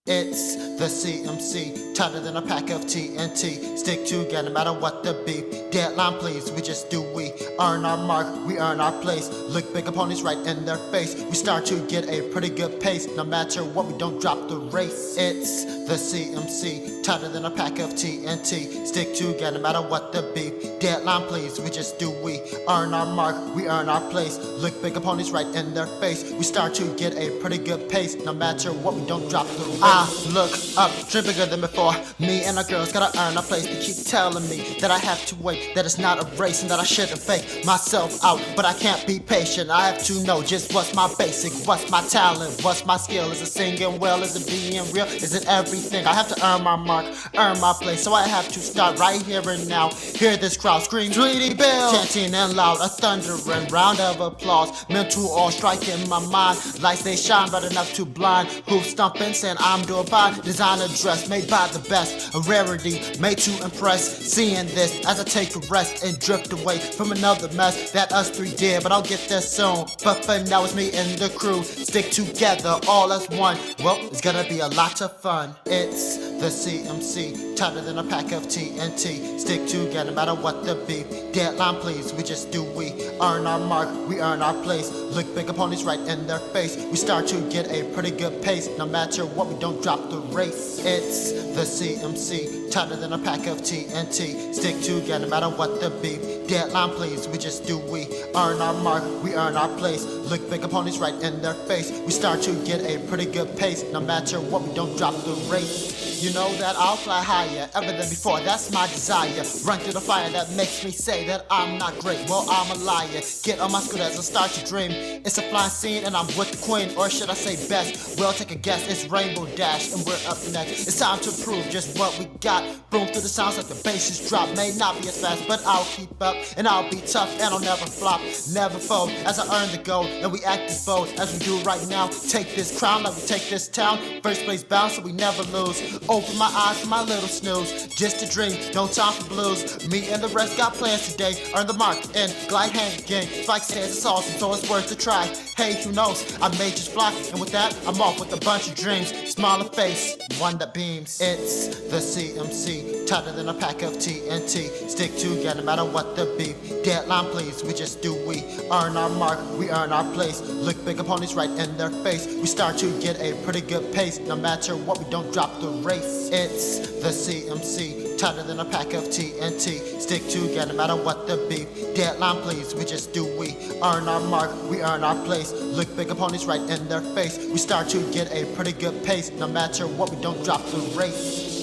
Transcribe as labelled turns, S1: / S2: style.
S1: It's the CMC, tighter than a pack of TNT. Stick together no matter what the beef. Deadline please, we just do we. Earn our mark, we earn our place. Look big opponents right in their face. We start to get a pretty good pace. No matter what, we don't drop the race. It's the CMC, tighter than a pack of TNT. Stick together no matter what the beef. Deadline please, we just do we. Earn our mark, we earn our place. Look big opponents right in their face. We start to get a pretty good pace. No matter what, we don't drop the race. I look up, dream bigger than before. Me and our girls gotta earn our place. They keep telling me that I have to wait, that it's not a race and that I shouldn't fake myself out, but I can't be patient. I have to know just what's my basic, what's my talent, what's my skill. Is it singing well, is it being real, is it everything? I have to earn my mark, earn my place, so I have to start right here and now. Hear this crowd scream, Tweety Bill, chanting and loud, a thundering round of applause. Mental all striking my mind, lights they shine bright enough to blind. Who's stumping, saying I'm doing fine. Designer dress made by the best, a rarity made to impress. Seeing this as I take a rest and drift away from another mess that us three did, but I'll get there soon. But for now it's me and the crew, stick together all as one. Well, it's gonna be a lot of fun. It's the CMC, tighter than a pack of TNT. Stick together no matter what the beef. Deadline please, we just do we. Earn our mark, we earn our place. Look big opponents right in their face. We start to get a pretty good pace. No matter what, we don't drop the race. It's the CMC, tighter than a pack of TNT. Stick together no matter what the beef. Deadline please, we just do we. Earn our mark, we earn our place. Look big opponents right in their face. We start to get a pretty good pace. No matter what, we don't drop the race. You know that I'll fly higher, ever than before, that's my desire. Run through the fire that makes me say that I'm not great, well I'm a liar. Get on my scooter as I start to dream. It's a flying scene and I'm with the queen, or should I say best? Well, take a guess, it's Rainbow Dash and we're up next. It's time to prove just what we got. Boom through the sounds like the bass is drop. May not be as fast, but I'll keep up. And I'll be tough and I'll never flop, never fold. As I earn the gold and we act as bold as we do right now. Take this crown like we take this town. First place bound so we never lose. Open my eyes for my little snooze. Just a dream, no time for blues. Me and the rest got plans today. Earn the mark and glide hand again. Spike says it's awesome, so it's worth a try. Hey, who knows? I may just fly. And with that, I'm off with a bunch of dreams. Smiling face, one that beams. It's the CMC, tighter than a pack of TNT. Stick together no matter what the beef. Deadline please, we just do we. Earn our mark, we earn our place. Look big opponents right in their face. We start to get a pretty good pace. No matter what, we don't drop the race. It's the CMC, tighter than a pack of TNT. Stick together no matter what the beef. Deadline please, we just do we. Earn our mark, we earn our place. Look big opponents right in their face. We start to get a pretty good pace. No matter what, we don't drop the race.